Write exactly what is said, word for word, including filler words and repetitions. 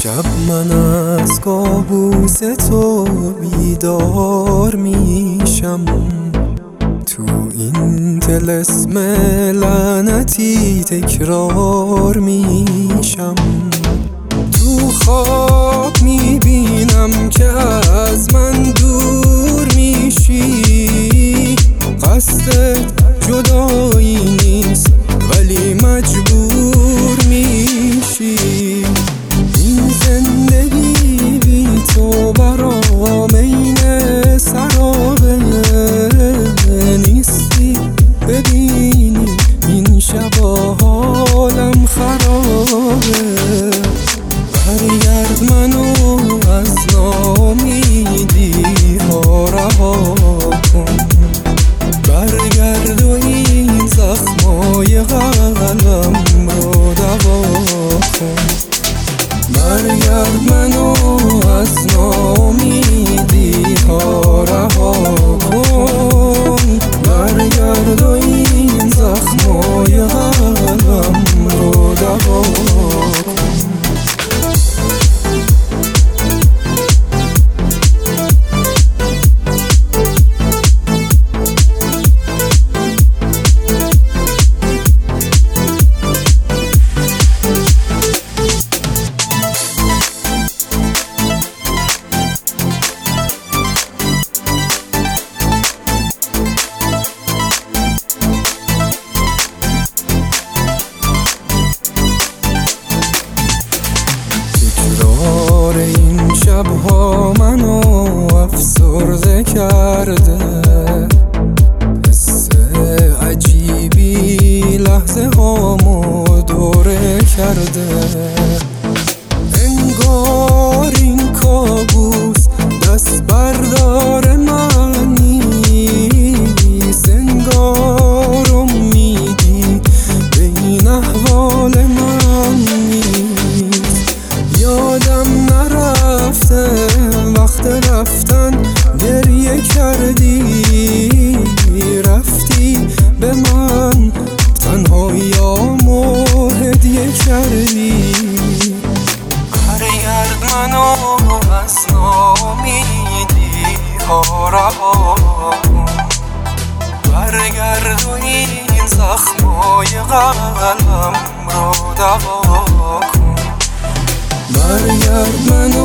شب من از کابوس تو بیدار میشم، تو این طلسم لعنتی تکرار میشم. تو خواب میبینم که از من دور میشی، قصدت جدایی نیست ولی مجبور میشی. این زندگی بی تو برام عین سرابه، نیستی ببینی این شبا حالم خرابه. برگرد منو از ناامیدی ها رها کن، برگرد و این زخمای قلبم رو دوا کن. برگرد منو از ناامیدی ها رها کن، برگرد و این زخمای قلبم رو دوا کن. تکرار این شبها منو افسرده کرده، حس عجیبی لحظه هامو دوره کرده. انگار این کابوس دست بردار من نیست، انگار امیدی به این احوال من نیست. یادم نرفته وقت رفتن گریه کردی، رفتی به من تنهاییامو هدیه کردی. برگرد منو از ناامیدی ها رها کن، برگرد و این زخمای قلبم رو دوا کن. برگرد منو